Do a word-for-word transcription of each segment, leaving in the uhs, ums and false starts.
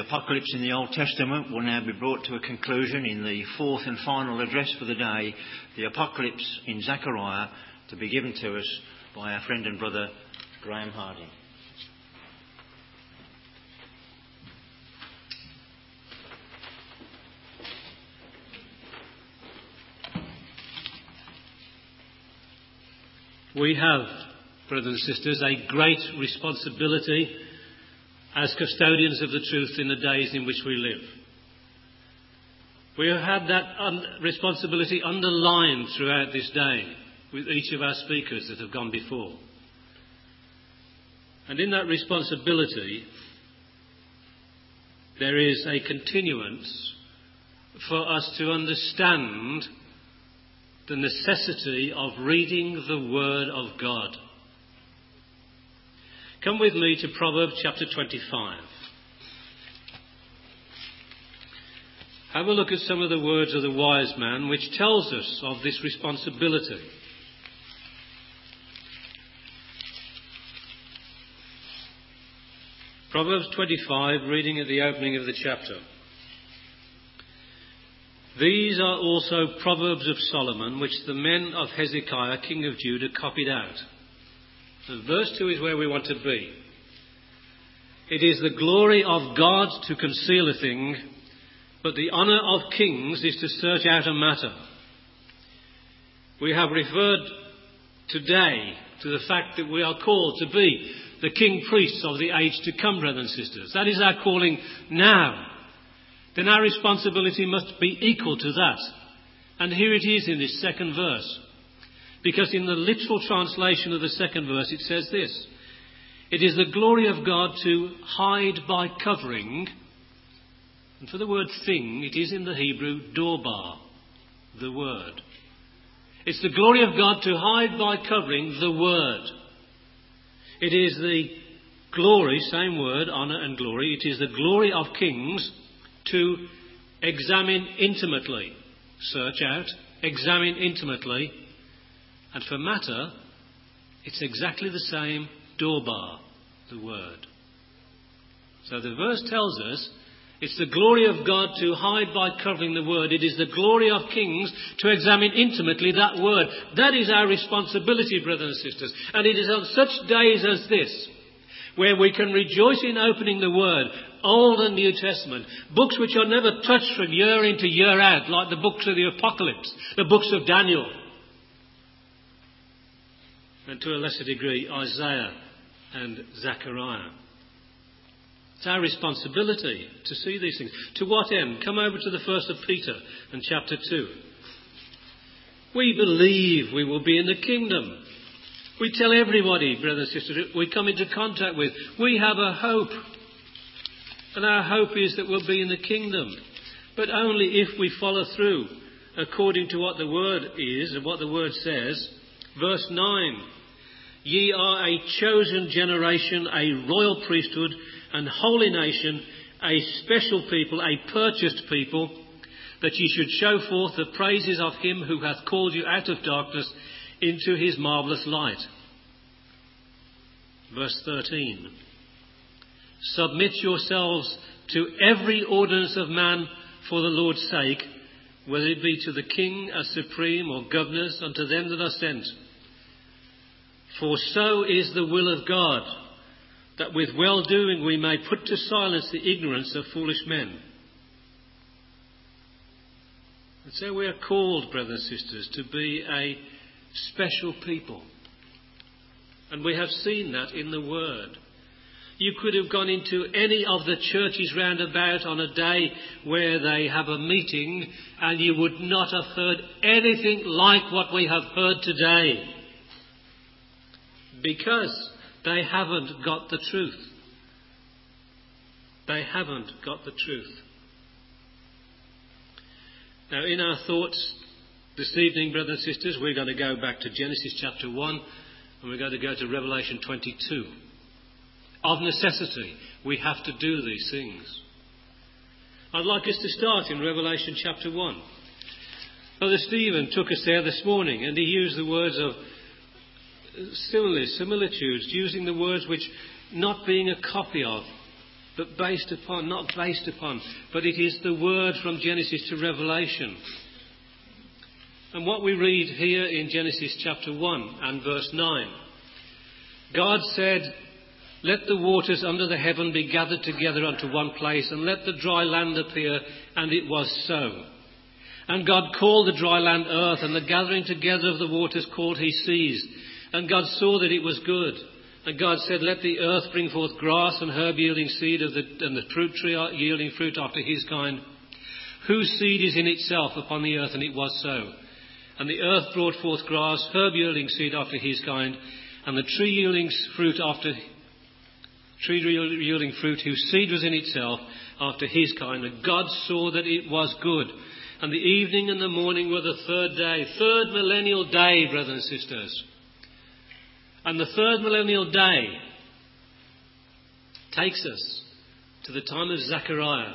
The apocalypse in the Old Testament will now be brought to a conclusion in the fourth and final address for the day, the apocalypse in Zechariah, to be given to us by our friend and brother Graham Harding. We have, brothers and sisters, a great responsibility as custodians of the truth in the days in which we live. We have had that un- responsibility underlined throughout this day with each of our speakers that have gone before. And in that responsibility, there is a continuance for us to understand the necessity of reading the Word of God. Come with me to Proverbs chapter twenty-five. Have a look at some of the words of the wise man, which tells us of this responsibility. Proverbs twenty-five, reading at the opening of the chapter. These are also Proverbs of Solomon, which the men of Hezekiah, king of Judah, copied out. And verse two is where we want to be. It is the glory of God to conceal a thing, but the honour of kings is to search out a matter. We have referred today to the fact that we are called to be the king priests of the age to come, brothers and sisters. That is our calling now. Then our responsibility must be equal to that. And here it is in this second verse. Because in the literal translation of the second verse it says this: it is the glory of God to hide by covering. And for the word thing, it is in the Hebrew dorbar, the word. It's the glory of God to hide by covering the word. It is the glory, same word, honour and glory. It is the glory of kings to examine intimately, search out, examine intimately. And for matter, it's exactly the same, dorbar, the word. So the verse tells us it's the glory of God to hide by covering the word. It is the glory of kings to examine intimately that word. That is our responsibility, brothers and sisters. And it is on such days as this where we can rejoice in opening the word, Old and New Testament, books which are never touched from year into year out, like the books of the Apocalypse, the books of Daniel, and to a lesser degree Isaiah and Zechariah. It's our responsibility to see these things. To what end? Come over to the first of Peter and chapter two. We believe we will be in the kingdom. We tell everybody, brothers and sisters, we come into contact with, we have a hope. And our hope is that we'll be in the kingdom. But only if we follow through according to what the word is and what the word says. Verse nine, ye are a chosen generation, a royal priesthood, and holy nation, a special people, a purchased people, that ye should show forth the praises of him who hath called you out of darkness into his marvellous light. Verse thirteen, submit yourselves to every ordinance of man for the Lord's sake, whether it be to the king as supreme or governors unto them that are sent. For so is the will of God, that with well-doing we may put to silence the ignorance of foolish men. And so we are called, brothers and sisters, to be a special people. And we have seen that in the Word. You could have gone into any of the churches round about on a day where they have a meeting and you would not have heard anything like what we have heard today. Because they haven't got the truth. They haven't got the truth. Now, in our thoughts this evening, brothers and sisters, we're going to go back to Genesis chapter one and we're going to go to Revelation twenty-two. Of necessity, we have to do these things. I'd like us to start in Revelation chapter one. Brother Stephen took us there this morning and he used the words of similes, similitudes, using the words which, not being a copy of, but based upon, not based upon, but it is the word from Genesis to Revelation. And what we read here in Genesis chapter one and verse nine, God said, "Let the waters under the heaven be gathered together unto one place, and let the dry land appear," and it was so. And God called the dry land earth, and the gathering together of the waters called he seas. And God saw that it was good. And God said, "Let the earth bring forth grass and herb yielding seed, of the, and the fruit tree yielding fruit after his kind, whose seed is in itself upon the earth," and it was so. And the earth brought forth grass, herb yielding seed after his kind, and the tree yielding fruit after tree yielding fruit, whose seed was in itself after his kind. And God saw that it was good. And the evening and the morning were the third day, third millennial day, brothers and sisters. And the third millennial day takes us to the time of Zechariah.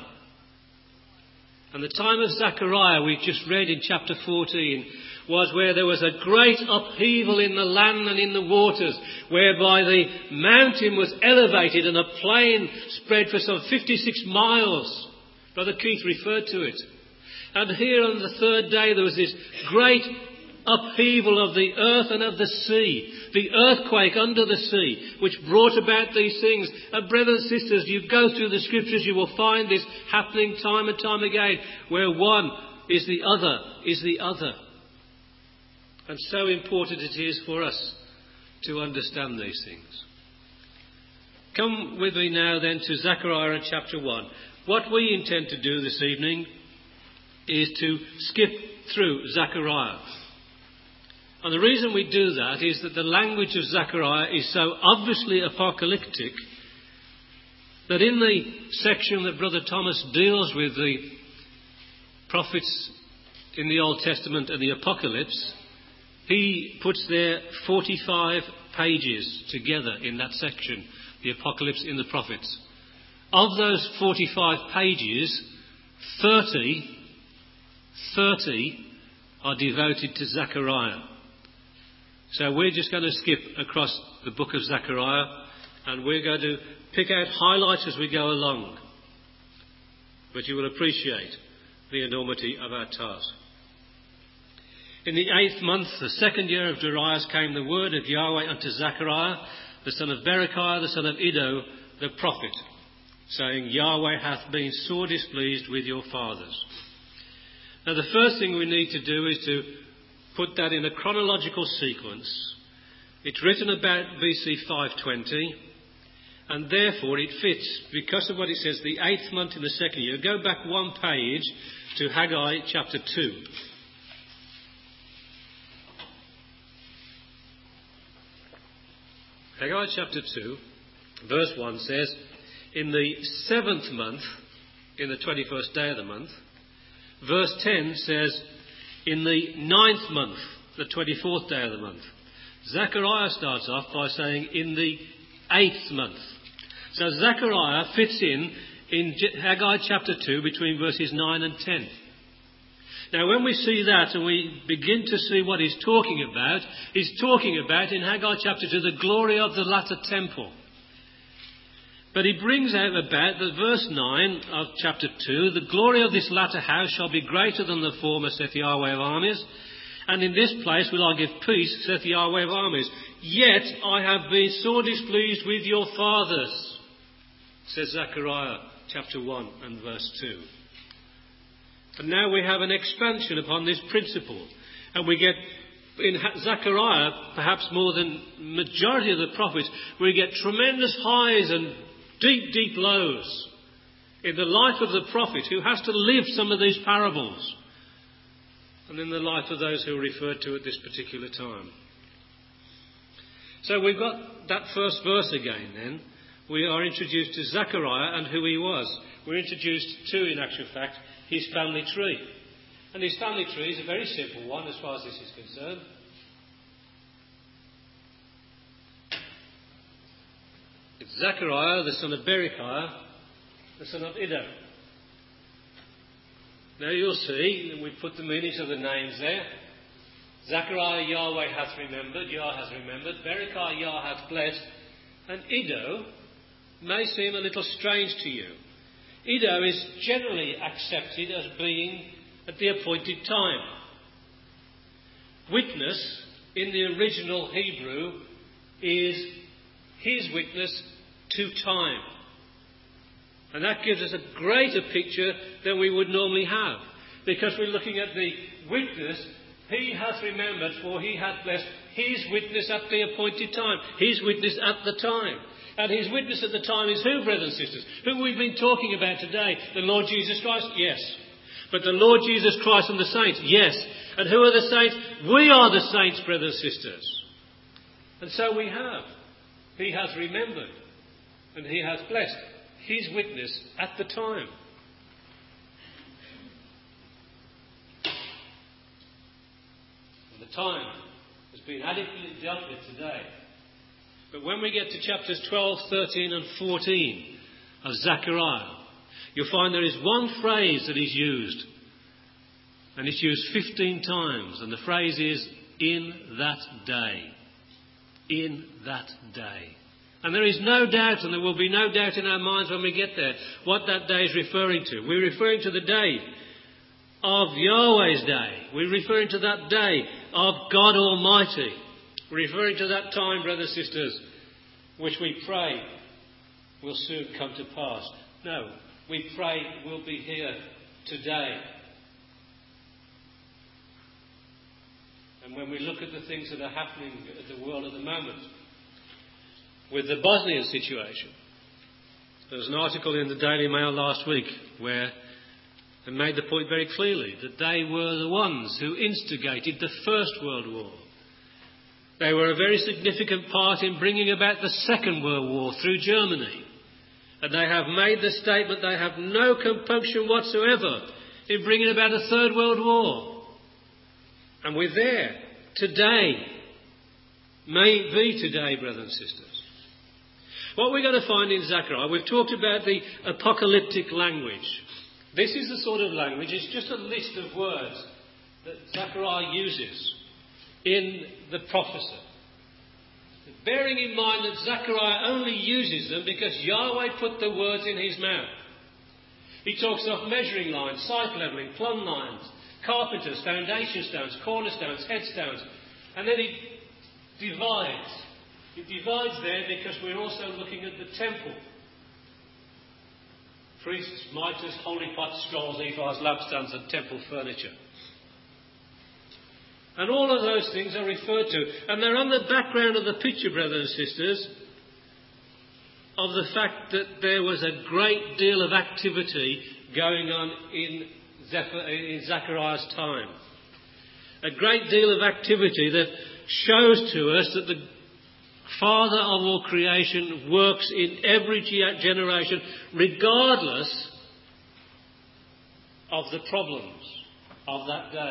And the time of Zechariah, we've just read in chapter fourteen, was where there was a great upheaval in the land and in the waters, whereby the mountain was elevated and a plain spread for some fifty-six miles. Brother Keith referred to it. And here on the third day there was this great upheaval of the earth and of the sea, the earthquake under the sea, which brought about these things. And brothers and sisters, you go through the scriptures, you will find this happening time and time again, where one is the other, is the other. And so important it is for us to understand these things. Come with me now then to Zechariah chapter one. What we intend to do this evening is to skip through Zechariah. And the reason we do that is that the language of Zechariah is so obviously apocalyptic that in the section that Brother Thomas deals with the prophets in the Old Testament and the Apocalypse, he puts there forty-five pages together in that section, the Apocalypse in the Prophets. Of those forty-five pages, thirty thirty are devoted to Zechariah. So we're just going to skip across the book of Zechariah, and we're going to pick out highlights as we go along. But you will appreciate the enormity of our task. In the eighth month, the second year of Darius, came the word of Yahweh unto Zechariah, the son of Berechiah, the son of Iddo, the prophet, saying, Yahweh hath been sore displeased with your fathers. Now the first thing we need to do is to put that in a chronological sequence. It's written about B C five twenty, and therefore it fits, because of what it says, the eighth month in the second year. Go back one page to Haggai chapter two. Haggai chapter two, verse one says, in the seventh month, in the twenty-first day of the month. Verse ten says, in the ninth month, the twenty-fourth day of the month. Zechariah starts off by saying, in the eighth month. So Zechariah fits in, in Haggai chapter two, between verses nine and ten. Now when we see that and we begin to see what he's talking about, he's talking about in Haggai chapter two, the glory of the latter temple. But he brings out about the verse nine of chapter two, the glory of this latter house shall be greater than the former, saith Yahweh of armies. And in this place will I give peace, saith Yahweh of armies. Yet I have been sore displeased with your fathers, says Zechariah chapter one and verse two. And now we have an expansion upon this principle. And we get, in Zechariah, perhaps more than majority of the prophets, we get tremendous highs and deep, deep lows in the life of the prophet who has to live some of these parables, and in the life of those who are referred to at this particular time. So we've got that first verse again then. We are introduced to Zechariah and who he was. We're introduced to, in actual fact, his family tree. And his family tree is a very simple one as far as this is concerned. It's Zechariah, the son of Berechiah, the son of Iddo. Now you'll see, and we put the meanings of the names there. Zechariah, Yahweh hath remembered, Yah hath remembered. Berechiah, Yah hath blessed. And Iddo, may seem a little strange to you. Iddo is generally accepted as being at the appointed time. Witness in the original Hebrew is his witness to time. And that gives us a greater picture than we would normally have. Because we're looking at the witness, he hath remembered, for he hath blessed his witness at the appointed time. His witness at the time. And his witness at the time is who, brothers and sisters? Who we've been talking about today? The Lord Jesus Christ? Yes. But the Lord Jesus Christ and the saints? Yes. And who are the saints? We are the saints, brothers and sisters. And so we have. He has remembered. And he has blessed his witness at the time. And the time has been adequately dealt with today. But when we get to chapters twelve, thirteen and fourteen of Zechariah, you'll find there is one phrase that is used. And it's used fifteen times. And the phrase is, in that day. In that day. And there is no doubt, and there will be no doubt in our minds when we get there, what that day is referring to. We're referring to the day of Yahweh's day. We're referring to that day of God Almighty. We're referring to that time, brothers and sisters, which we pray will soon come to pass. No, we pray will be here today. And when we look at the things that are happening in the world at the moment, with the Bosnian situation, there was an article in the Daily Mail last week where they made the point very clearly that they were the ones who instigated the First World War. They were a very significant part in bringing about the Second World War through Germany. And they have made the statement they have no compunction whatsoever in bringing about a Third World War. And we're there today. May it be today, brothers and sisters. What we're going to find in Zechariah, we've talked about the apocalyptic language. This is the sort of language, it's just a list of words that Zechariah uses in the prophecy. Bearing in mind that Zechariah only uses them because Yahweh put the words in his mouth. He talks of measuring lines, site levelling, plumb lines, carpenters, foundation stones, cornerstones, headstones. And then he divides. He divides there because we're also looking at the temple. Priests, mitres, holy pots, scrolls, ephods, lampstands and temple furniture. And all of those things are referred to. And they're on the background of the picture, brothers and sisters, of the fact that there was a great deal of activity going on in, Zeph- in Zechariah's time. A great deal of activity that shows to us that the Father of all creation works in every generation, regardless of the problems of that day.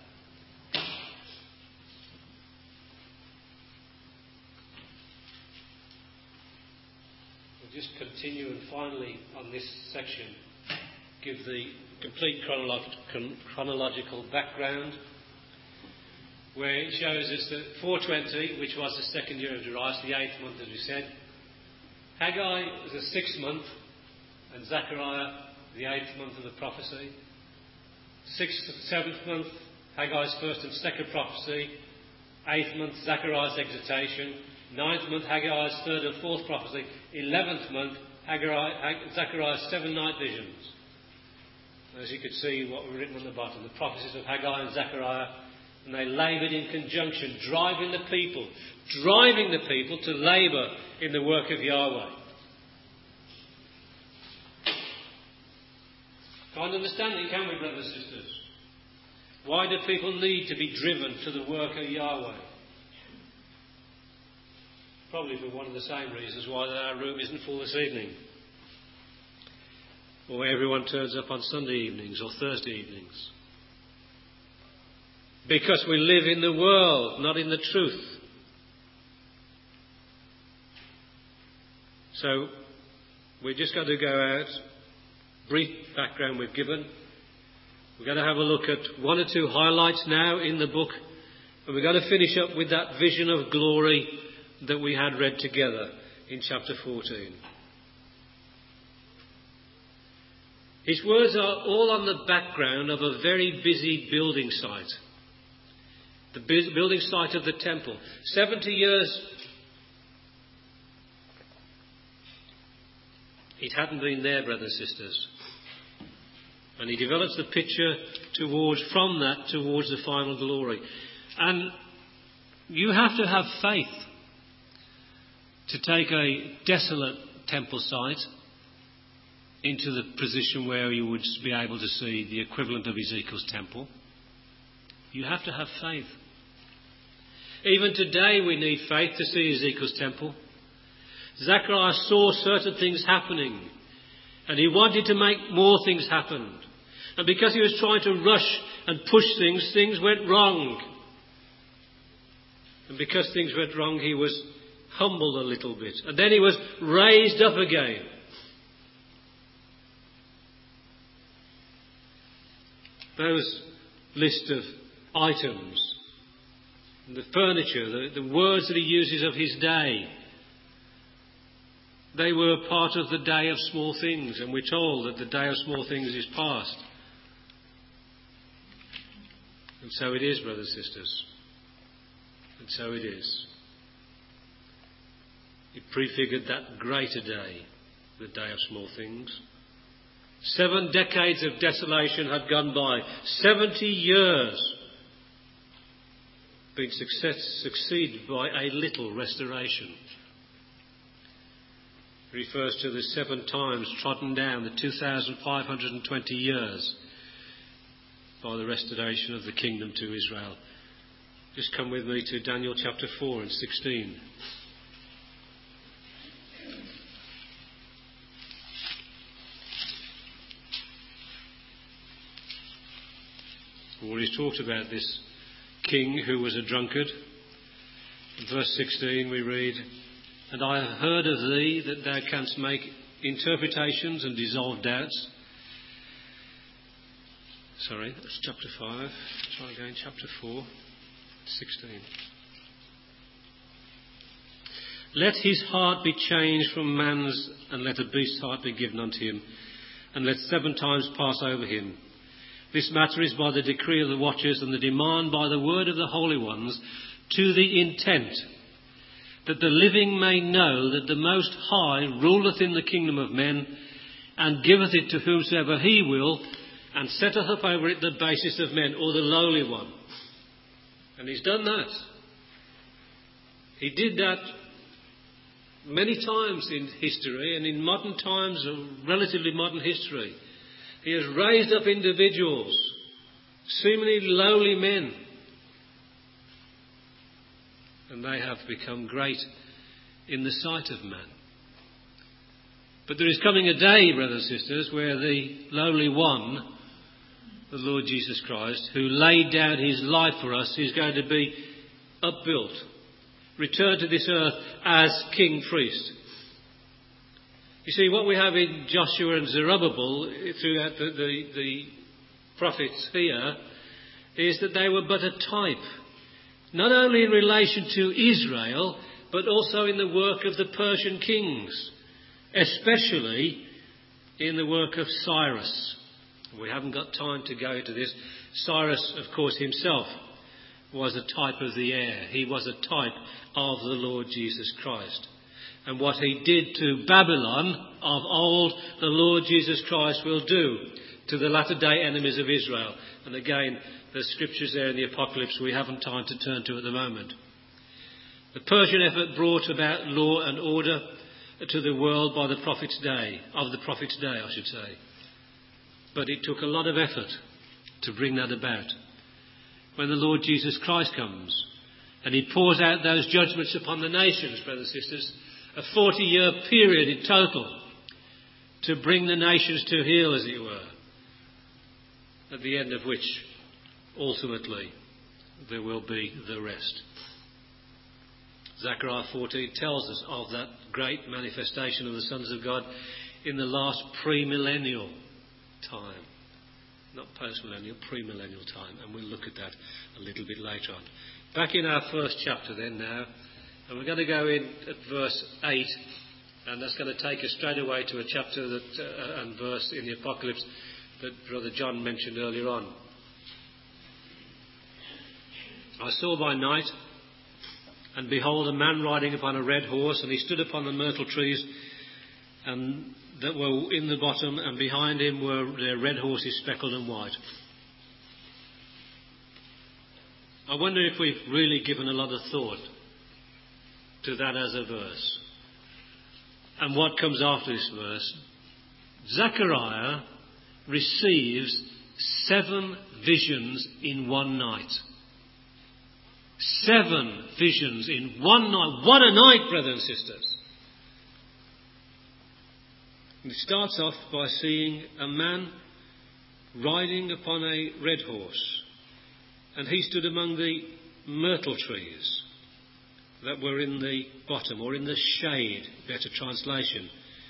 We'll just continue and finally on this section give the complete chronolo- chronological background, where it shows us that four twenty, which was the second year of Darius, the eighth month, as we said, Haggai was the sixth month, and Zechariah the eighth month of the prophecy. Sixth, seventh month, Haggai's first and second prophecy. Eighth month, Zechariah's exhortation. Ninth month, Haggai's third and fourth prophecy. Eleventh month, Haggai, Zechariah's seven night visions. As you could see, what were written on the bottom, the prophecies of Haggai and Zechariah. And they laboured in conjunction, driving the people, driving the people to labour in the work of Yahweh. Can't understand it, can we, brothers and sisters? Why do people need to be driven to the work of Yahweh? Probably for one of the same reasons why our room isn't full this evening. Or everyone turns up on Sunday evenings or Thursday evenings. Because we live in the world, not in the truth. So, we're just going to go out. Brief background we've given. We're going to have a look at one or two highlights now in the book. And we're going to finish up with that vision of glory that we had read together in chapter fourteen. His words are all on the background of a very busy building site. The bu- building site of the temple. seventy years it hadn't been there, brothers and sisters. And he develops the picture towards, from that towards the final glory. And you have to have faith to take a desolate temple site into the position where you would be able to see the equivalent of Ezekiel's temple. You have to have faith. Even today we need faith to see Ezekiel's temple. Zechariah saw certain things happening, and he wanted to make more things happen. And because he was trying to rush and push things, things went wrong. And because things went wrong, he was humbled a little bit. And then he was raised up again. Those list of items, the furniture, the, the words that he uses of his day, they were part of the day of small things, and we're told that the day of small things is past. And so it is, brothers and sisters. And so it is. It prefigured that greater day, the day of small things. Seven decades of desolation had gone by. Seventy years been success, succeeded by a little restoration. It refers to the seven times trodden down, the two thousand five hundred twenty years by the restoration of the kingdom to Israel. Just come with me to Daniel chapter four and sixteen. We've already talked about this king who was a drunkard. In verse sixteen we read, "And I have heard of thee that thou canst make interpretations and dissolve doubts." Sorry, that's chapter five. Try again, chapter four, sixteen. "Let his heart be changed from man's, and let a beast's heart be given unto him, and let seven times pass over him. This matter is by the decree of the watchers, and the demand by the word of the holy ones, to the intent that the living may know that the Most High ruleth in the kingdom of men, and giveth it to whomsoever he will, and setteth up over it the basis of men," or the lowly one. And he's done that. He did that many times in history, and in modern times, relatively modern history. He has raised up individuals, seemingly lowly men, and they have become great in the sight of man. But there is coming a day, brothers and sisters, where the lowly one, the Lord Jesus Christ, who laid down his life for us, is going to be upbuilt, returned to this earth as king priest. You see, what we have in Joshua and Zerubbabel throughout the, the, the prophets here is that they were but a type, not only in relation to Israel, but also in the work of the Persian kings, especially in the work of Cyrus. We haven't got time to go into this. Cyrus, of course, himself was a type of the heir. He was a type of the Lord Jesus Christ. And what he did to Babylon of old, the Lord Jesus Christ will do to the latter day enemies of Israel. And again, the scriptures there in the Apocalypse we haven't time to turn to at the moment. The Persian effort brought about law and order to the world by the prophet's day, of the prophet's day, I should say. But it took a lot of effort to bring that about. When the Lord Jesus Christ comes and he pours out those judgments upon the nations, brothers and sisters, a forty-year period in total to bring the nations to heel, as it were, at the end of which, ultimately, there will be the rest. Zechariah fourteen tells us of that great manifestation of the sons of God in the last premillennial time. Not post-millennial, premillennial time. And we'll look at that a little bit later on. Back in our first chapter then now, and we're going to go in at verse eight And that's going to take us straight away to a chapter that, uh, and verse in the Apocalypse that Brother John mentioned earlier on. I saw by night, and behold, a man riding upon a red horse, and he stood upon the myrtle trees and that were in the bottom, and behind him were their red horses speckled and white. I wonder if we've really given a lot of thought to that as a verse. And what comes after this verse? Zechariah receives seven visions in one night. Seven visions in one night. What a night, brothers and sisters. He starts off by seeing a man riding upon a red horse, and he stood among the myrtle trees that were in the bottom, or in the shade, better translation.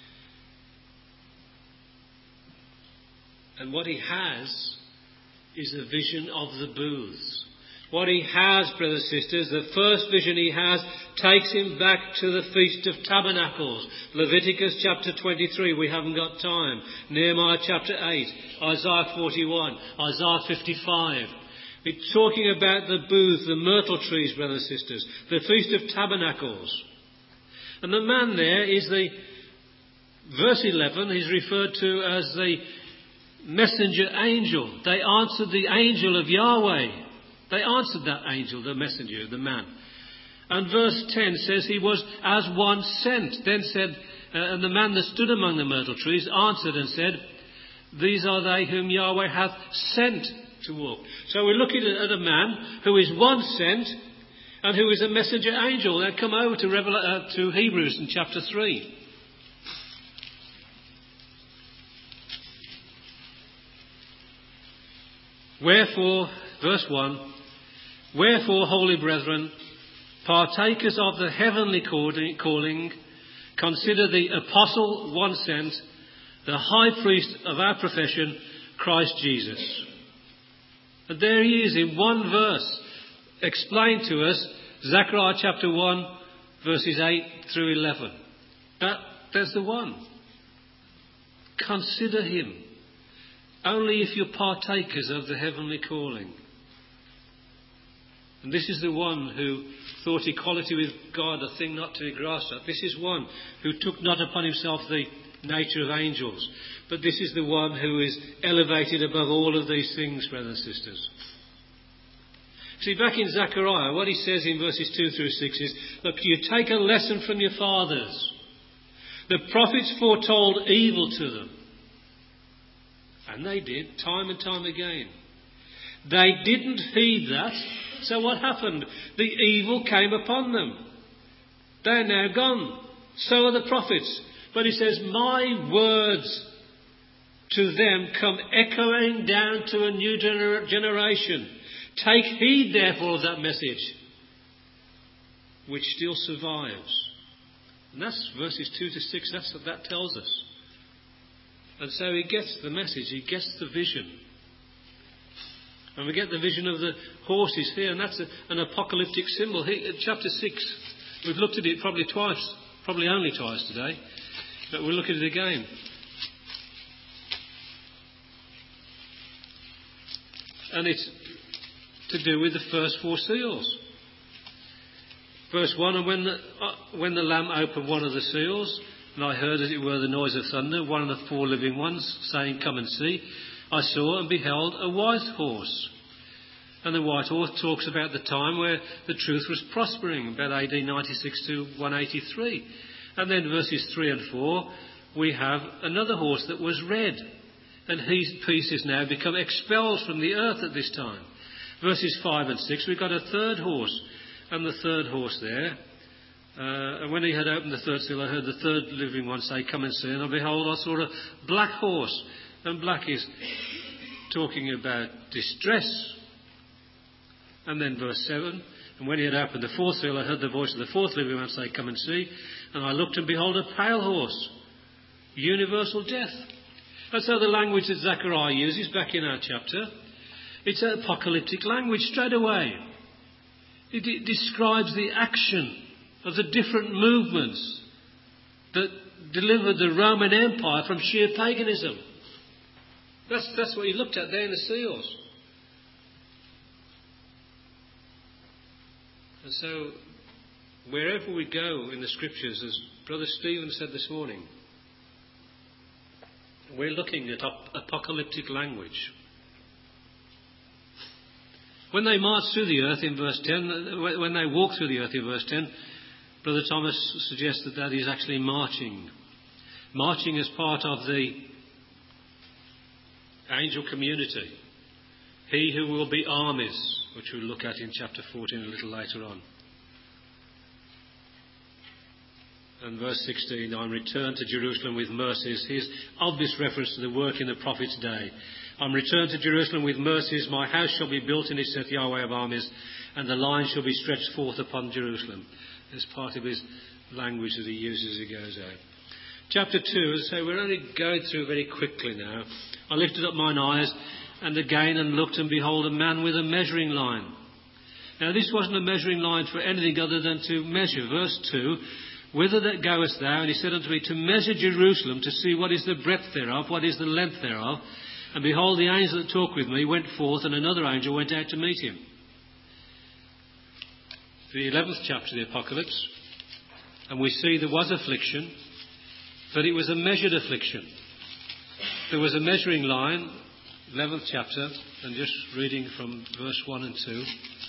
And what he has is a vision of the booths. What he has, brothers and sisters, the first vision he has takes him back to the Feast of Tabernacles. Leviticus chapter twenty-three, we haven't got time. Nehemiah chapter eight, Isaiah forty-one, Isaiah fifty-five. It's talking about the booths, the myrtle trees, brothers and sisters, the Feast of Tabernacles. And the man there is the, verse eleven, he's referred to as the messenger angel. They answered the angel of Yahweh. They answered that angel, the messenger, the man. And verse ten says he was as one sent. Then said, uh, and the man that stood among the myrtle trees answered and said, these are they whom Yahweh hath sent to walk. So we're looking at a man who is one sent and who is a messenger angel. Now come over to, Revel- uh, to Hebrews in chapter three. Wherefore, verse one, wherefore, holy brethren, partakers of the heavenly calling, consider the apostle one sent, the high priest of our profession, Christ Jesus. And there he is in one verse, explained to us, Zechariah chapter one, verses eight through eleven. That, there's the one. Consider him. Only if you're partakers of the heavenly calling. And this is the one who thought equality with God a thing not to be grasped at. This is one who took not upon himself the nature of angels. But this is the one who is elevated above all of these things, brothers and sisters. See, back in Zechariah, what he says in verses two through six is, look, you take a lesson from your fathers. The prophets foretold evil to them. And they did, time and time again. They didn't heed that. So what happened? The evil came upon them. They're now gone. So are the prophets. But he says, my words to them come echoing down to a new gener- generation. Take heed, therefore, of that message, which still survives. And that's verses two to six. That's what that tells us. And so he gets the message, he gets the vision. And we get the vision of the horses here, and that's a, an apocalyptic symbol. Here, chapter six, we've looked at it probably twice, probably only twice today, but we'll look at it again. And it's to do with the first four seals. Verse one, and when the, uh, when the Lamb opened one of the seals, and I heard, as it were, the noise of thunder, one of the four living ones, saying, come and see. I saw and beheld a white horse. And the white horse talks about the time where the truth was prospering, about A D ninety-six to one eighty-three. And then verses three and four, we have another horse that was red. And his piece is now become expelled from the earth at this time. Verses five and six, we've got a third horse. And the third horse there, Uh, and when he had opened the third seal, I heard the third living one say, come and see. And behold, I saw a black horse. And black is talking about distress. And then verse seven, and when he had opened the fourth seal, I heard the voice of the fourth living one say, come and see. And I looked, and behold, a pale horse. Universal death. And so the language that Zechariah uses back in our chapter, it's an apocalyptic language straight away. It, it describes the action of the different movements that delivered the Roman Empire from sheer paganism. That's, that's what he looked at there in the seals. And so, wherever we go in the Scriptures, as Brother Stephen said this morning, we're looking at ap- apocalyptic language. When they march through the earth in verse ten, when they walk through the earth in verse ten, Brother Thomas suggests that that is actually marching. Marching as part of the angel community. He who will be armies, which we'll look at in chapter fourteen a little later on. And verse sixteen, I'm returned to Jerusalem with mercies. Here's obvious reference to the work in the prophet's day. I'm returned to Jerusalem with mercies. My house shall be built in it, saith Yahweh of armies, and the line shall be stretched forth upon Jerusalem. It's part of his language that he uses as he goes out. Chapter two, as I say, we're only going through very quickly now. I lifted up mine eyes, and again, and looked, and behold, a man with a measuring line. Now, this wasn't a measuring line for anything other than to measure. Verse two, whither that goest thou? And he said unto me, to measure Jerusalem, to see what is the breadth thereof, what is the length thereof. And behold, the angel that talked with me went forth, and another angel went out to meet him. The eleventh chapter of the Apocalypse, and we see there was affliction, but it was a measured affliction. There was a measuring line, eleventh chapter, and just reading from verse one and two.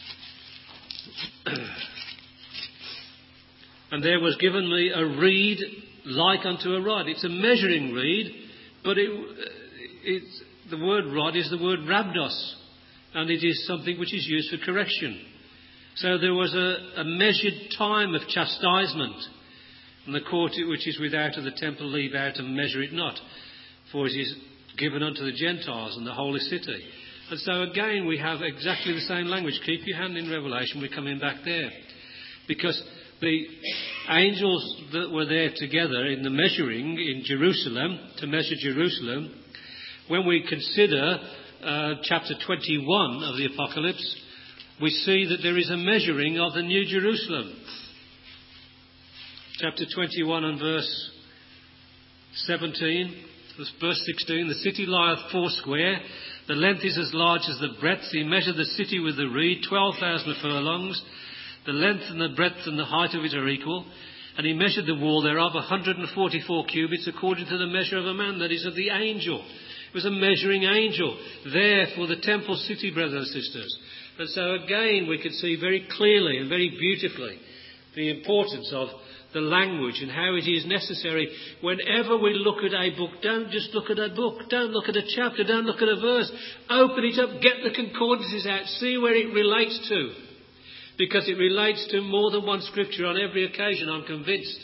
And there was given me a reed like unto a rod. It's a measuring reed, but it, it's, the word rod is the word rabdos, and it is something which is used for correction. So there was a, a measured time of chastisement, and the court which is without of the temple leave out and measure it not, for it is given unto the Gentiles and the holy city. And so again we have exactly the same language. Keep your hand in Revelation, we're coming back there. Because the angels that were there together in the measuring in Jerusalem, to measure Jerusalem, when we consider uh, chapter twenty-one of the Apocalypse, we see that there is a measuring of the New Jerusalem. Chapter twenty-one and verse seventeen, verse sixteen, the city lieth foursquare, the length is as large as the breadth. He measured the city with the reed, twelve thousand furlongs. The length and the breadth and the height of it are equal. And he measured the wall thereof, one hundred forty-four cubits, according to the measure of a man, that is of the angel. It was a measuring angel there for the temple city, brothers and sisters. And so again we could see very clearly and very beautifully the importance of the language and how it is necessary whenever we look at a book. Don't just look at a book. Don't look at a chapter. Don't look at a verse. Open it up. Get the concordances out. See where it relates to. Because it relates to more than one scripture on every occasion, I'm convinced.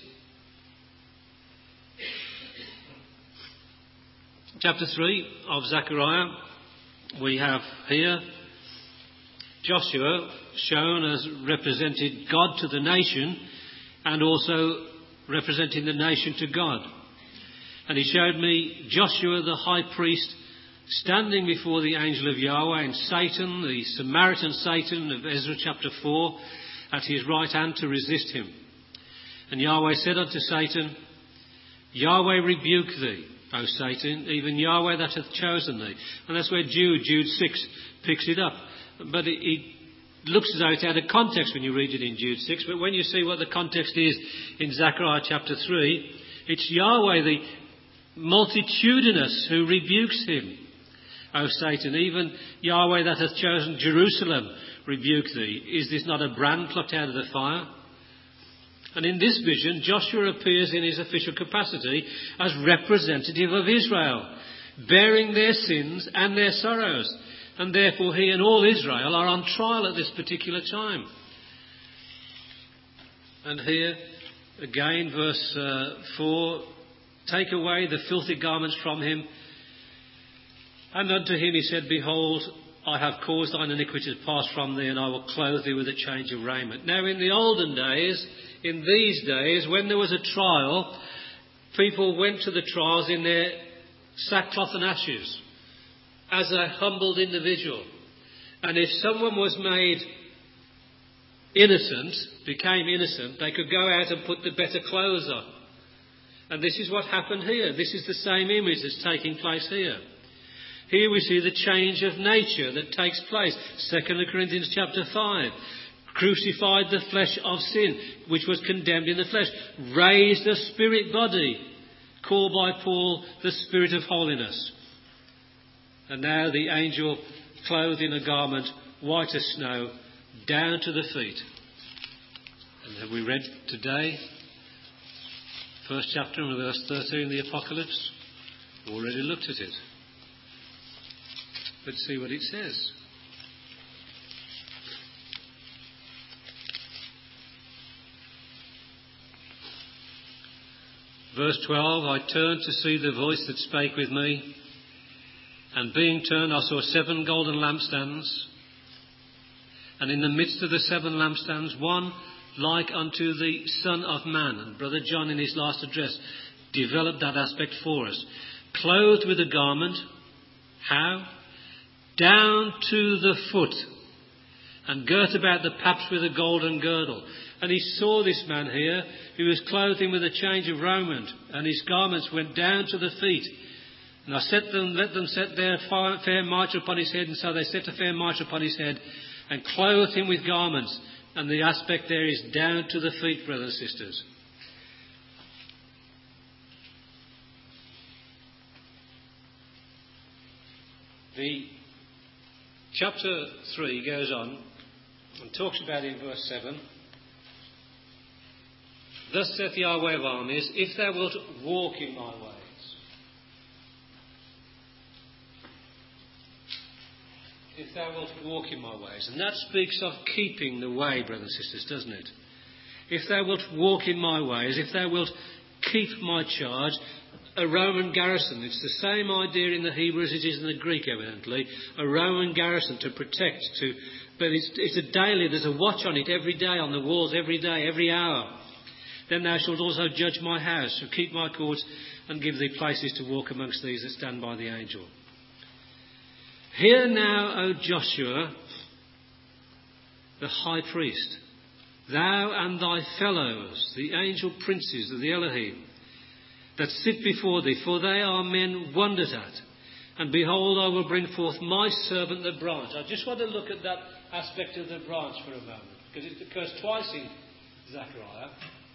Chapter three of Zechariah, we have here Joshua shown as represented God to the nation and also representing the nation to God. And he showed me Joshua the high priest standing before the angel of Yahweh, and Satan, the Samaritan Satan of Ezra chapter four, at his right hand to resist him. And Yahweh said unto Satan, Yahweh rebuke thee, O Satan, even Yahweh that hath chosen thee. And that's where Jude, Jude six, picks it up. But it, it looks as though it's out of context when you read it in Jude six. But when you see what the context is in Zechariah chapter three, it's Yahweh, the multitudinous, who rebukes him. O Satan, even Yahweh that hath chosen Jerusalem, rebuke thee. Is this not a brand plucked out of the fire? And in this vision, Joshua appears in his official capacity as representative of Israel, bearing their sins and their sorrows. And therefore he and all Israel are on trial at this particular time. And here, again, verse uh, four, take away the filthy garments from him. And unto him he said, behold, I have caused thine iniquity to pass from thee, and I will clothe thee with a change of raiment. Now in the olden days, in these days, when there was a trial, people went to the trials in their sackcloth and ashes, as a humbled individual. And if someone was made innocent, became innocent, they could go out and put the better clothes on. And this is what happened here. This is the same image that's taking place here. Here we see the change of nature that takes place. Second Corinthians chapter five. Crucified the flesh of sin, which was condemned in the flesh. Raised a spirit body, called by Paul the Spirit of holiness. And now the angel clothed in a garment white as snow, down to the feet. And have we read today, first chapter and verse thirteen of the Apocalypse? Already looked at it. Let's see what it says. Verse twelve, I turned to see the voice that spake with me, and being turned I saw seven golden lampstands, and in the midst of the seven lampstands one like unto the Son of Man. And Brother John in his last address developed that aspect for us. Clothed with a garment, how? Down to the foot, and girt about the paps with a golden girdle. And he saw this man here, who was clothed him with a change of raiment, and his garments went down to the feet. And I set them, let them set their fair mitre upon his head, and so they set a fair mitre upon his head, and clothed him with garments. And the aspect there is down to the feet, brothers and sisters. The chapter three goes on and talks about in verse seven. Thus saith Yahweh of armies, if thou wilt walk in my ways. If thou wilt walk in my ways. And that speaks of keeping the way, brothers and sisters, doesn't it? If thou wilt walk in my ways, if thou wilt keep my charge, a Roman garrison. It's the same idea in the Hebrew as it is in the Greek, evidently. A Roman garrison to protect, to, but it's, it's a daily, there's a watch on it every day, on the walls every day, every hour. Then thou shalt also judge my house, and keep my courts, and give thee places to walk amongst these that stand by the angel. Hear now, O Joshua, the high priest, thou and thy fellows, the angel princes of the Elohim, that sit before thee, for they are men wondered at. And behold, I will bring forth my servant the branch. I just want to look at that aspect of the branch for a moment, because it occurs twice in Zechariah.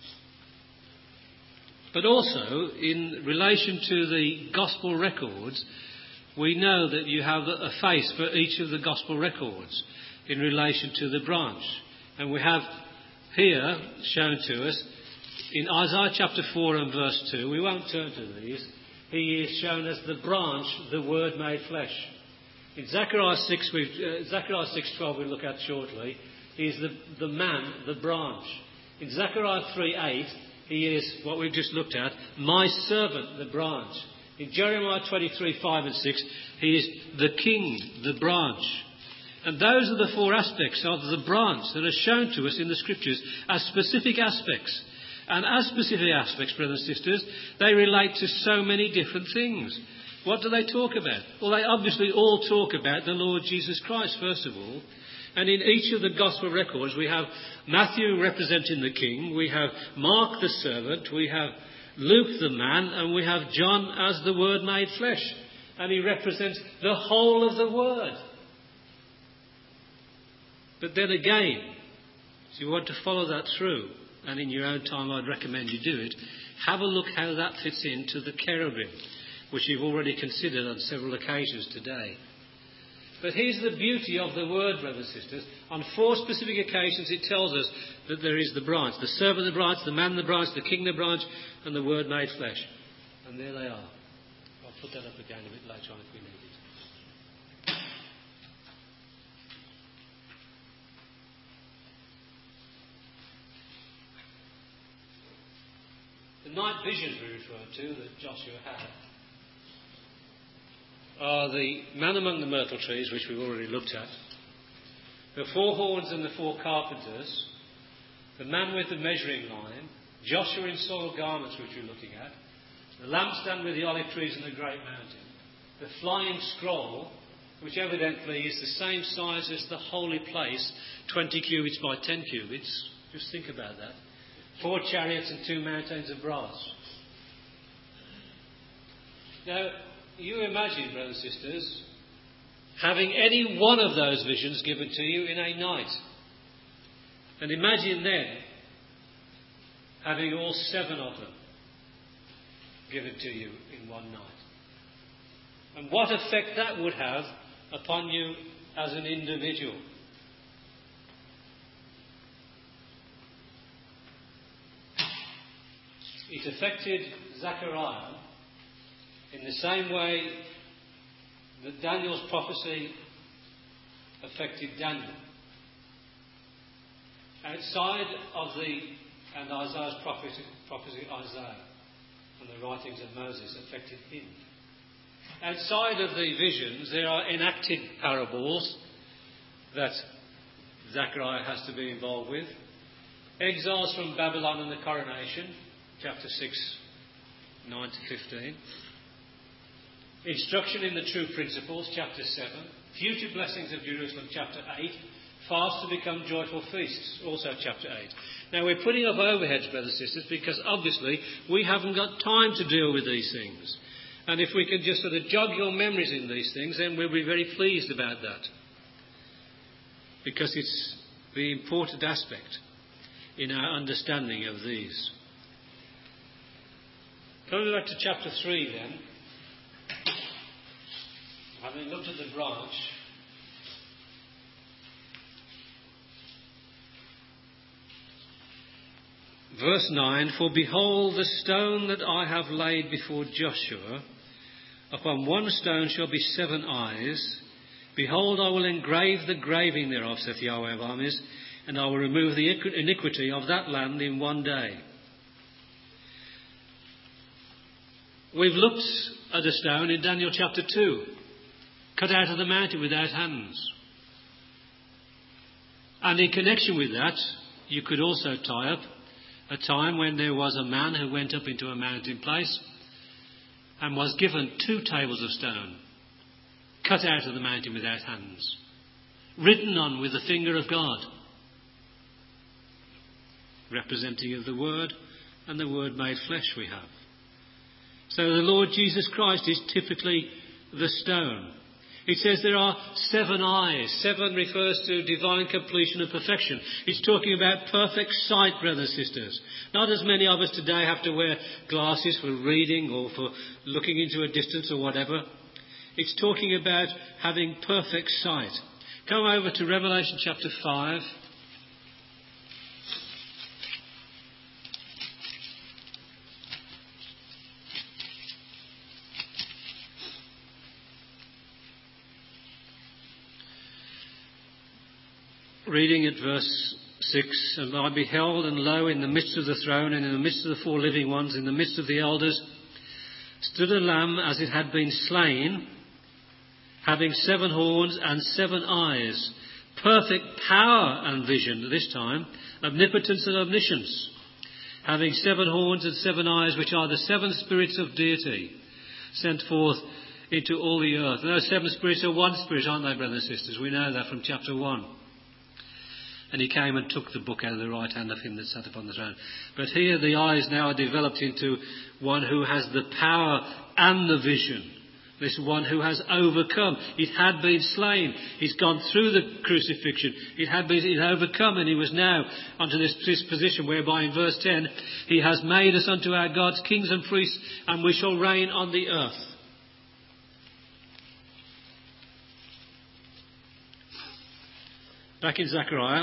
But also, in relation to the gospel records, we know that you have a face for each of the gospel records in relation to the branch. And we have here shown to us in Isaiah chapter four and verse two, we won't turn to these, he is shown as the branch, the word made flesh. In Zechariah six, we've, uh, Zechariah six twelve we'll look at shortly, he is the, the man, the branch. In Zechariah three eight, he is what we've just looked at, my servant, the branch. In Jeremiah twenty-three five and six, he is the king, the branch. And those are the four aspects of the branch that are shown to us in the scriptures as specific aspects. And as specific aspects, brothers and sisters, they relate to so many different things. What do they talk about? Well, they obviously all talk about the Lord Jesus Christ, first of all. And in each of the gospel records, we have Matthew representing the king, we have Mark the servant, we have Luke the man, and we have John as the word made flesh. And he represents the whole of the word. But then again, if you want to follow that through, and in your own time I'd recommend you do it, have a look how that fits into the cherubim, which you've already considered on several occasions today. But here's the beauty of the word, brothers and sisters. On four specific occasions it tells us that there is the branch, the servant the branch, the man the branch, the king the branch, and the word made flesh. And there they are. I'll put that up again a bit later on if we need it. The night visions we referred to that Joshua had are the man among the myrtle trees, which we've already looked at, the four horns and the four carpenters, the man with the measuring line, Joshua in soiled garments, which we're looking at, the lampstand with the olive trees and the great mountain, the flying scroll, which evidently is the same size as the holy place, twenty cubits by ten cubits. Just think about that. Four chariots and two mountains of brass. Now, you imagine, brothers and sisters, having any one of those visions given to you in a night. And imagine then having all seven of them given to you in one night. And what effect that would have upon you as an individual. It affected Zechariah in the same way that Daniel's prophecy affected Daniel. Outside of the, and Isaiah's prophecy, prophecy Isaiah, and the writings of Moses affected him. Outside of the visions, there are enacted parables that Zechariah has to be involved with. Exiles from Babylon and the coronation, chapter six, nine to fifteen. Instruction in the true principles, chapter seven. Future blessings of Jerusalem, chapter eight. Fast to become joyful feasts, also chapter eight. Now we're putting up overheads, brothers and sisters, because obviously we haven't got time to deal with these things. And if we can just sort of jog your memories in these things, then we'll be very pleased about that. Because it's the important aspect in our understanding of these. Coming back to chapter three then, having looked at the branch, verse nine, for behold, the stone that I have laid before Joshua, upon one stone shall be seven eyes. Behold, I will engrave the graving thereof, saith Yahweh of armies, and I will remove the iniquity of that land in one day. We've looked at a stone in Daniel chapter two, cut out of the mountain without hands. And in connection with that, you could also tie up a time when there was a man who went up into a mountain place and was given two tables of stone, cut out of the mountain without hands, written on with the finger of God, representing of the Word, and the Word made flesh we have. So the Lord Jesus Christ is typically the stone. It says there are seven eyes. Seven refers to divine completion and perfection. It's talking about perfect sight, brothers and sisters. Not as many of us today have to wear glasses for reading or for looking into a distance or whatever. It's talking about having perfect sight. Come over to Revelation chapter five. Reading at verse six, and I beheld, and lo, in the midst of the throne, and in the midst of the four living ones, in the midst of the elders, stood a lamb as it had been slain, having seven horns and seven eyes, perfect power and vision this time, omnipotence and omniscience, having seven horns and seven eyes, which are the seven spirits of deity, sent forth into all the earth. And those seven spirits are one spirit, aren't they, brothers and sisters? We know that from chapter one. And he came and took the book out of the right hand of him that sat upon the throne. But here the eyes now are developed into one who has the power and the vision. This one who has overcome. It had been slain. He's gone through the crucifixion. It had been it overcome, and he was now unto this, this position whereby in verse ten, he has made us unto our gods kings and priests, and we shall reign on the earth. Back in Zechariah,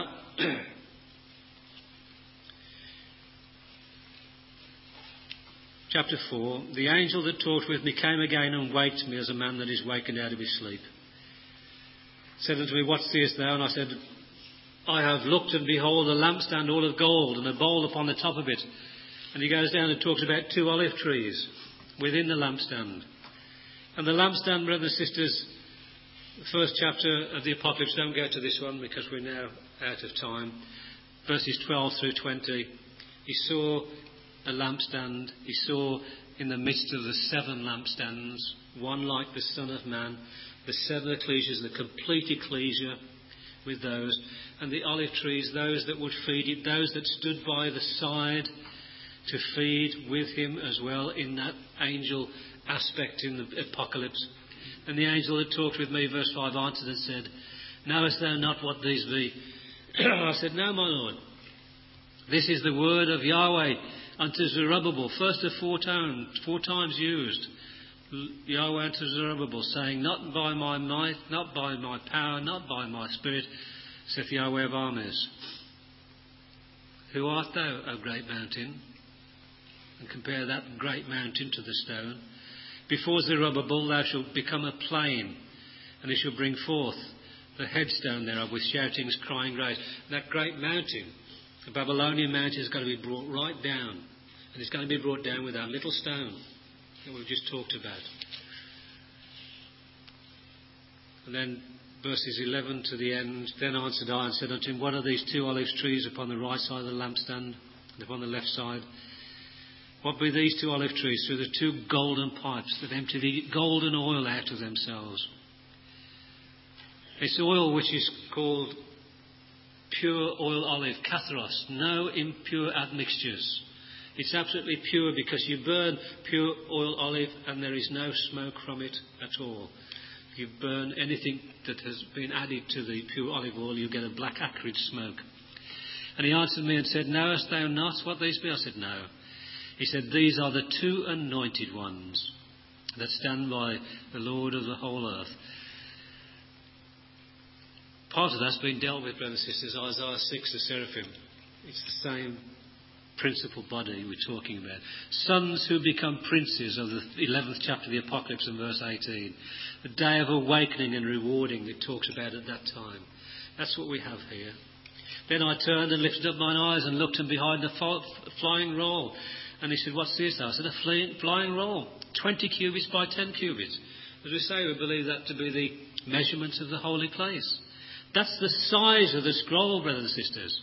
chapter four, the angel that talked with me came again and waked me as a man that is wakened out of his sleep. Said unto me, what seest thou? And I said, I have looked, and behold, a lampstand all of gold, and a bowl upon the top of it. And he goes down and talks about two olive trees within the lampstand. And the lampstand, brothers and sisters, the first chapter of the Apocalypse, don't go to this one because we're now out of time. Verses twelve through twenty. He saw a lampstand. He saw in the midst of the seven lampstands, one like the Son of Man, the seven ecclesias, the complete ecclesia with those, and the olive trees, those that would feed it, those that stood by the side to feed with him as well in that angel aspect in the apocalypse. And the angel that talked with me, verse five, answered and said, knowest thou not what these be? I said, no, my Lord. This is the word of Yahweh unto Zerubbabel, first of four times, four times used. Yahweh unto Zerubbabel, saying, not by my might, not by my power, not by my spirit, saith Yahweh of armies. Who art thou, O great mountain? And compare that great mountain to the stone. Before Zerubbabel thou shalt become a plain, and he shall bring forth the headstone thereof with shoutings, crying grace. That great mountain, the Babylonian mountain, is going to be brought right down. And it's going to be brought down with that little stone that we've just talked about. And then verses eleven to the end. Then answered I and said unto him, what are these two olive trees upon the right side of the lampstand and upon the left side? What be these two olive trees? Through the two golden pipes that empty the golden oil out of themselves. It's oil which is called pure oil olive, katharos, no impure admixtures. It's absolutely pure because you burn pure oil olive and there is no smoke from it at all. If you burn anything that has been added to the pure olive oil, you get a black acrid smoke. And he answered me and said, knowest thou not what these be? I said, no. He said, these are the two anointed ones that stand by the Lord of the whole earth. Part of that's been dealt with, brothers and sisters. Isaiah six, the seraphim. It's the same principal body we're talking about. Sons who become princes of the eleventh chapter of the Apocalypse and verse eighteen. The day of awakening and rewarding it talks about at that time. That's what we have here. Then I turned and lifted up mine eyes and looked, and behind the flying roll. And he said, what's this? I said, a flying roll, twenty cubits by ten cubits. As we say, we believe that to be the measurements of the holy place. That's the size of the scroll, brothers and sisters.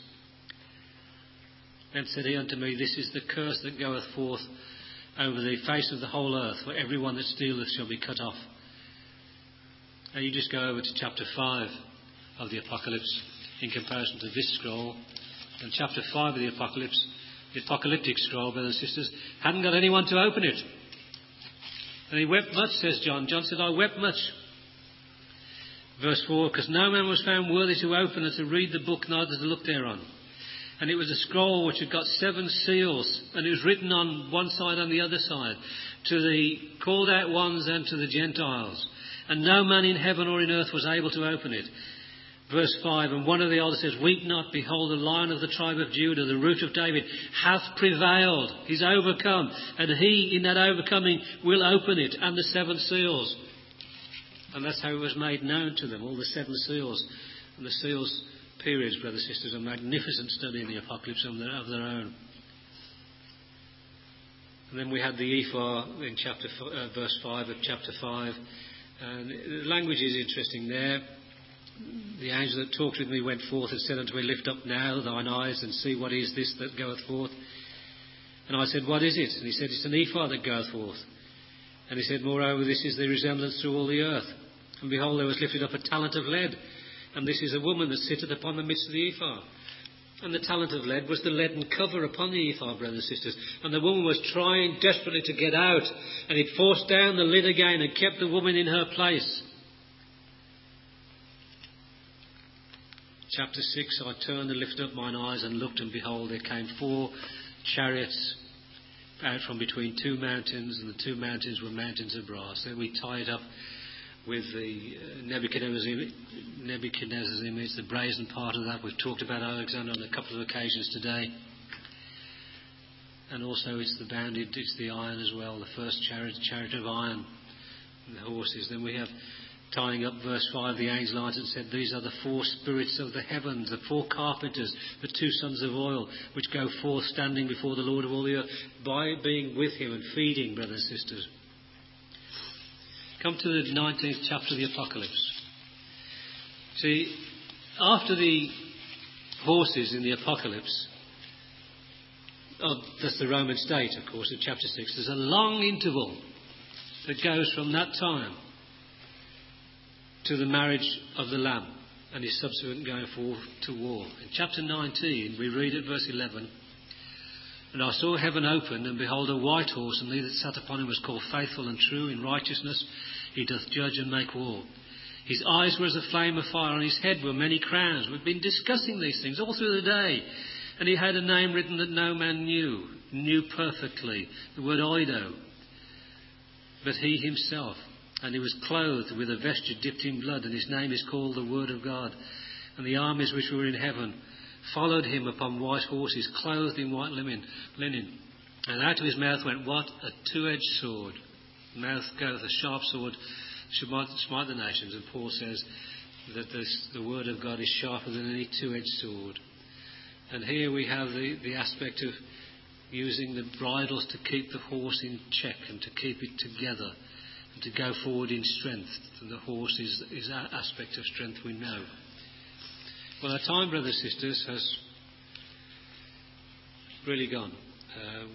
Then said he unto me, this is the curse that goeth forth over the face of the whole earth, for every one that stealeth shall be cut off. Now you just go over to chapter five of the Apocalypse in comparison to this scroll. And chapter five of the Apocalypse, the apocalyptic scroll, brothers and sisters, hadn't got anyone to open it. And he wept much, says John. John said, I wept much. Verse four, because no man was found worthy to open and to read the book, neither to look thereon. And it was a scroll which had got seven seals, and it was written on one side and the other side, to the called out ones and to the Gentiles. And no man in heaven or in earth was able to open it. Verse five, and one of the elders says, weep not, behold, the Lion of the tribe of Judah, the Root of David, hath prevailed. He's overcome, and he, in that overcoming, will open it, and the seven seals. And that's how it was made known to them, all the seven seals. And the seals periods, brothers and sisters, a magnificent study in the Apocalypse of their, of their own. And then we had the ephah in chapter uh, verse five of chapter five. And the language is interesting there. The angel that talked with me went forth and said unto me, lift up now thine eyes and see what is this that goeth forth. And I said, what is it? And he said, it's an ephah that goeth forth. And he said, moreover, this is the resemblance through all the earth. And behold, there was lifted up a talent of lead. And this is a woman that sitteth upon the midst of the ephah. And the talent of lead was the leaden cover upon the ephah, brothers and sisters. And the woman was trying desperately to get out. And it forced down the lid again and kept the woman in her place. Chapter six, I turned and lifted up mine eyes and looked, and behold, there came four chariots out from between two mountains, and the two mountains were mountains of brass. Then we tie it up with the Nebuchadnezzar's image, Nebuchadnezzar's image, the brazen part of that. We've talked about Alexander on a couple of occasions today. And also it's the bounded, it's the iron as well, the first chariot, chariot of iron, and the horses. Then we have, tying up verse five, the angel answered and said, these are the four spirits of the heavens, the four carpenters, the two sons of oil, which go forth standing before the Lord of all the earth, by being with him and feeding, brothers and sisters. Come to the nineteenth chapter of the Apocalypse. See, after the horses in the Apocalypse, oh, that's the Roman state, of course, in chapter six, there's a long interval that goes from that time to the marriage of the Lamb and his subsequent going forth to war. In chapter nineteen, we read at verse eleven, And I saw heaven opened, and behold a white horse, and he that sat upon him was called Faithful and True. In righteousness he doth judge and make war. His eyes were as a flame of fire, on his head were many crowns. We've been discussing these things all through the day. And he had a name written that no man knew, knew perfectly, the word Oido, but he himself. And he was clothed with a vesture dipped in blood, and his name is called the Word of God. And the armies which were in heaven followed him upon white horses, clothed in white linen. linen. And out of his mouth went what? A two-edged sword. Mouth goeth a sharp sword, should smite the nations. And Paul says that this, the Word of God is sharper than any two-edged sword. And here we have the, the aspect of using the bridles to keep the horse in check and to keep it together and to go forward in strength. And the horse is, is an aspect of strength we know. Well, our time, brothers and sisters, has really gone. Um,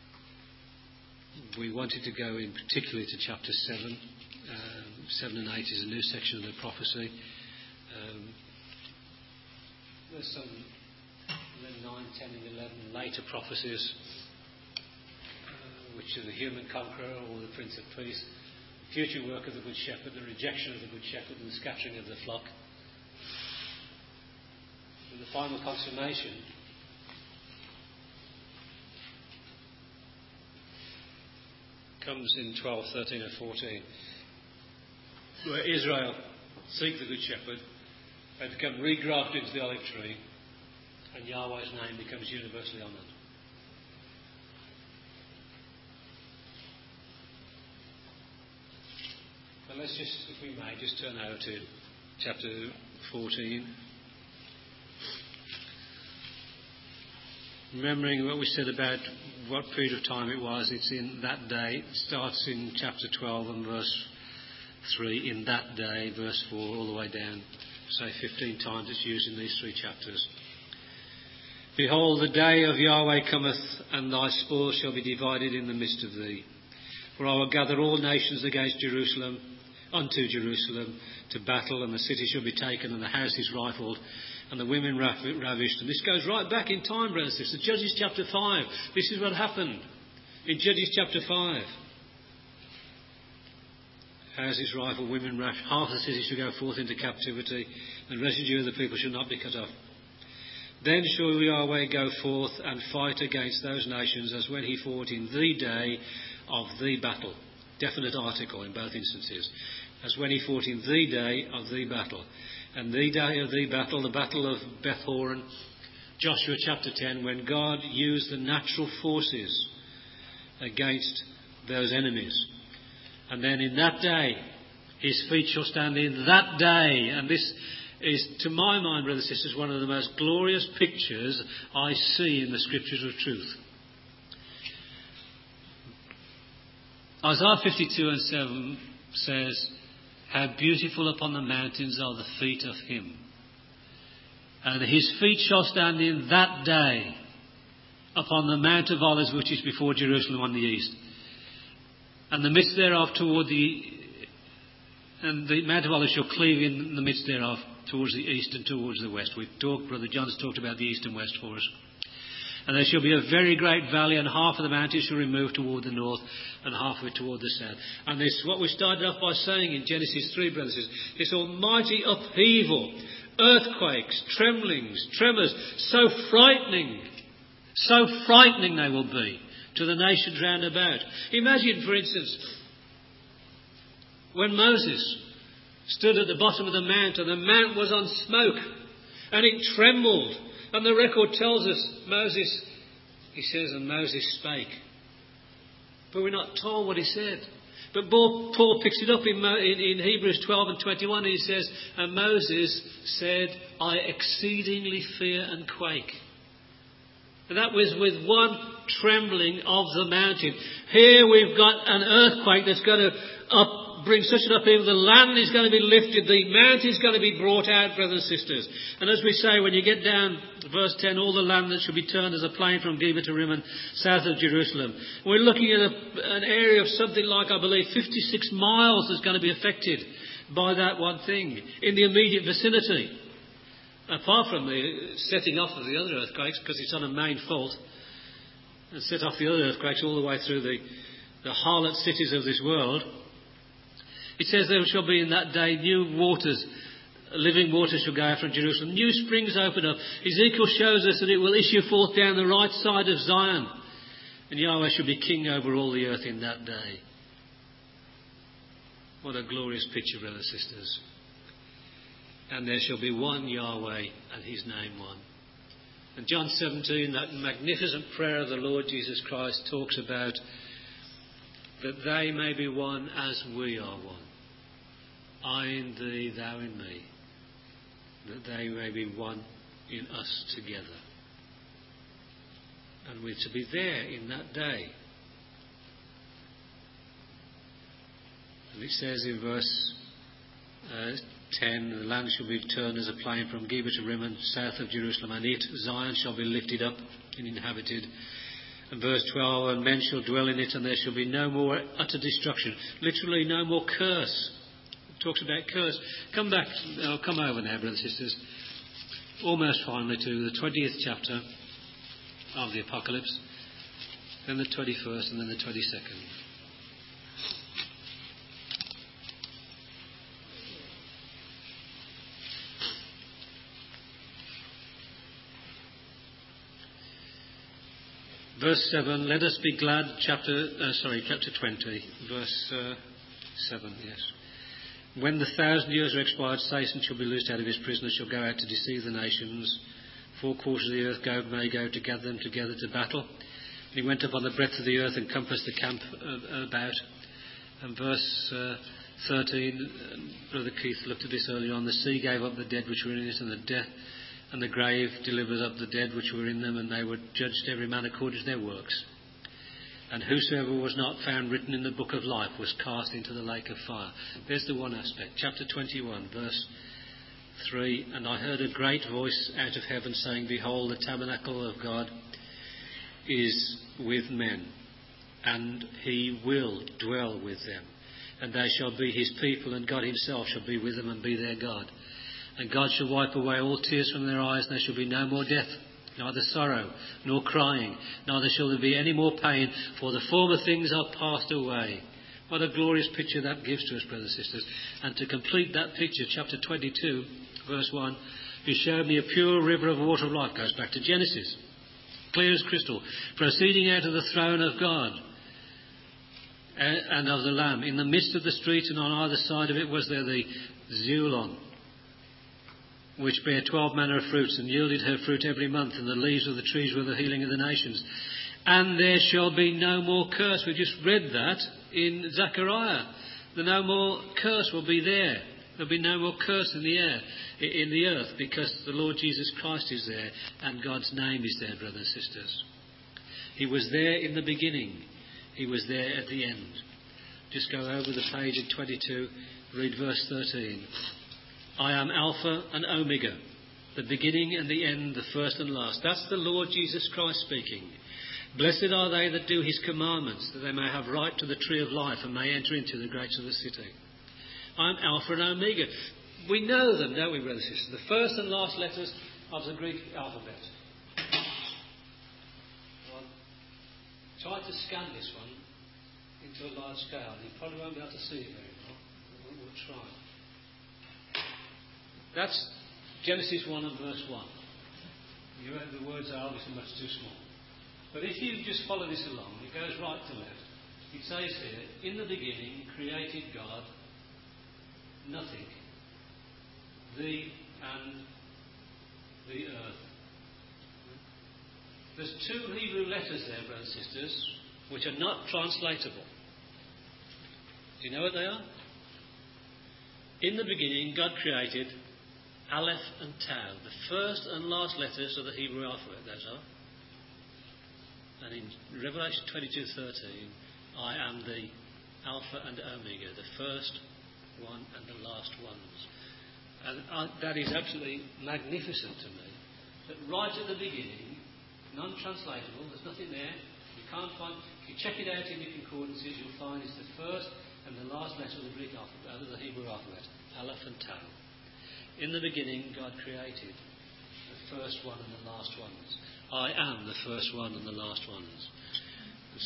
we wanted to go in particularly to chapter seven. Um, seven and eight is a new section of the prophecy. Um, there's some nine, ten and eleven later prophecies, uh, which are the human conqueror or the Prince of Peace, the future work of the Good Shepherd, the rejection of the Good Shepherd and the scattering of the flock. And the final consummation comes in twelve, thirteen and fourteen, where Israel seek the Good Shepherd and become regrafted into the olive tree, and Yahweh's name becomes universally honoured. But let's just, if we may, just turn over to chapter fourteen. Remembering what we said about what period of time it was, it's in that day. It starts in chapter twelve and verse three, in that day, verse four, all the way down. Say fifteen times it's used in these three chapters. Behold, the day of Yahweh cometh, and thy spoil shall be divided in the midst of thee. For I will gather all nations against Jerusalem, unto Jerusalem, to battle, and the city shall be taken, and the houses rifled, and the women ravished. And this goes right back in time, brothers and sisters. Judges chapter five. This is what happened in Judges chapter five. Houses rifled, women ravished. Half the city shall go forth into captivity, and the residue of the people shall not be cut off. Then shall Yahweh go forth and fight against those nations as when he fought in the day of the battle. Definite article in both instances. As when he fought in the day of the battle. And the day of the battle, the battle of Beth Horon, Joshua chapter ten, when God used the natural forces against those enemies. And then in that day, his feet shall stand in that day. And this is, to my mind, brothers and sisters, one of the most glorious pictures I see in the scriptures of truth. Isaiah fifty-two and seven says, how beautiful upon the mountains are the feet of him. And his feet shall stand in that day upon the Mount of Olives, which is before Jerusalem on the east. And the midst thereof toward the... And the Mount of Olives shall cleave in the midst thereof towards the east and towards the west. We've talked, Brother John's talked about the east and west for us. And there shall be a very great valley, and half of the mountain shall remove toward the north, and half of it toward the south. And this, what we started off by saying in Genesis three, brothers, is this almighty upheaval, earthquakes, tremblings, tremors, so frightening, so frightening they will be to the nations round about. Imagine, for instance, when Moses stood at the bottom of the mount, and the mount was on smoke, and it trembled. And the record tells us, Moses, he says, and Moses spake. But we're not told what he said. But Paul picks it up in, in, in Hebrews twelve and twenty-one, and he says, and Moses said, I exceedingly fear and quake. And that was with one trembling of the mountain. Here we've got an earthquake that's going to up, bring such an upheaval. The land is going to be lifted. The mountain is going to be brought out, brothers and sisters. And as we say, when you get down to verse ten, all the land that shall be turned as a plain from Geba to Rimmon, south of Jerusalem. We're looking at a, an area of something like, I believe, fifty-six miles that's going to be affected by that one thing in the immediate vicinity. Apart from the setting off of the other earthquakes, because it's on a main fault. and set off the other earthquakes all the way through the, the harlot cities of this world. It says there shall be in that day new waters, living waters shall go out from Jerusalem. New springs open up. Ezekiel shows us that it will issue forth down the right side of Zion. And Yahweh shall be king over all the earth in that day. What a glorious picture, brothers and sisters. And there shall be one Yahweh and his name one. And John seventeen, that magnificent prayer of the Lord Jesus Christ, talks about that they may be one as we are one. I in thee, thou in me. That they may be one in us together. And we're to be there in that day. And it says in verse uh, ten, the land shall be turned as a plain from Geba to Rimmon, south of Jerusalem, and it, Zion, shall be lifted up and inhabited. And verse twelve, and men shall dwell in it, and there shall be no more utter destruction. Literally, no more curse. It talks about curse. Come back, oh, come over now, brothers and sisters. Almost finally to the twentieth chapter of the Apocalypse, then the twenty-first, and then the twenty-second. Verse seven, let us be glad, chapter, uh, sorry, chapter twenty, verse uh, seven, yes. When the thousand years are expired, Satan shall be loosed out of his prison, shall go out to deceive the nations. Four quarters of the earth go, may go to gather them together to battle. And he went up on the breadth of the earth and compassed the camp uh, about. And verse uh, thirteen, Brother Keith looked at this earlier on, the sea gave up the dead which were in it, and the death. And the grave delivered up the dead which were in them, and they were judged every man according to their works. And whosoever was not found written in the book of life was cast into the lake of fire. There's the one aspect. Chapter twenty-one, verse three. And I heard a great voice out of heaven saying, behold, the tabernacle of God is with men, and he will dwell with them. And they shall be his people, and God himself shall be with them and be their God. And God shall wipe away all tears from their eyes, and there shall be no more death, neither sorrow, nor crying, neither shall there be any more pain, for the former things are passed away. What a glorious picture that gives to us, brothers and sisters. And to complete that picture, chapter twenty-two, verse one, he showed me a pure river of water of life, goes back to Genesis, clear as crystal, proceeding out of the throne of God and of the Lamb. In the midst of the street and on either side of it was there the Zeulon, which bare twelve manner of fruits, and yielded her fruit every month, and the leaves of the trees were the healing of the nations. And there shall be no more curse. We just read that in Zechariah. The no more curse will be there. There'll be no more curse in the air, in the earth, because the Lord Jesus Christ is there, and God's name is there, brothers and sisters. He was there in the beginning. He was there at the end. Just go over the page at twenty-two, read verse thirteen. I am Alpha and Omega, the beginning and the end, the first and last. That's the Lord Jesus Christ speaking. Blessed are they that do his commandments, that they may have right to the tree of life and may enter into the gates of the city. I am Alpha and Omega. We know them, don't we, brothers and sisters? The first and last letters of the Greek alphabet. Well, try to scan this one into a large scale. You probably won't be able to see it very well. We'll, we'll try. That's Genesis one and verse one. You know, the words are obviously much too small. But if you just follow this along, it goes right to left. It says here, in the beginning created God nothing, thee and the earth. There's two Hebrew letters there, brothers and sisters, which are not translatable. Do you know what they are? In the beginning, God created Aleph and Tau, the first and last letters of the Hebrew alphabet, those are. And in Revelation twenty-two thirteen, I am the Alpha and Omega, the first one and the last ones. And uh, that is absolutely magnificent to me. That right at the beginning, non-translatable, there's nothing there. You can't find. If you check it out in your concordances, you'll find it's the first and the last letter of the Greek alphabet, of the Hebrew alphabet, Aleph and Tau. In the beginning, God created the first one and the last ones. I am the first one and the last ones.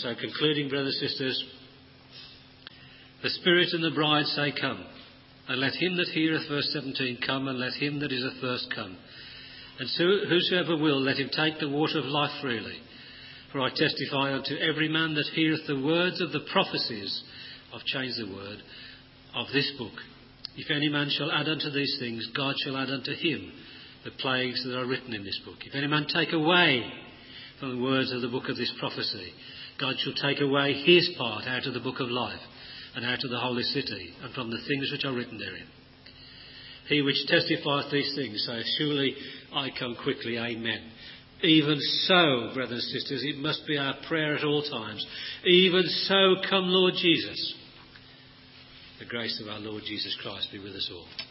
So concluding, brothers and sisters, the Spirit and the bride say, come. And let him that heareth, verse seventeen, come, and let him that is athirst come. And so whosoever will, let him take the water of life freely. For I testify unto every man that heareth the words of the prophecies, I've changed the word, of this book. If any man shall add unto these things, God shall add unto him the plagues that are written in this book. If any man take away from the words of the book of this prophecy, God shall take away his part out of the book of life, and out of the holy city, and from the things which are written therein. He which testifieth these things saith, surely I come quickly, amen. Even so, brothers and sisters, it must be our prayer at all times. Even so, come Lord Jesus. The grace of our Lord Jesus Christ be with us all.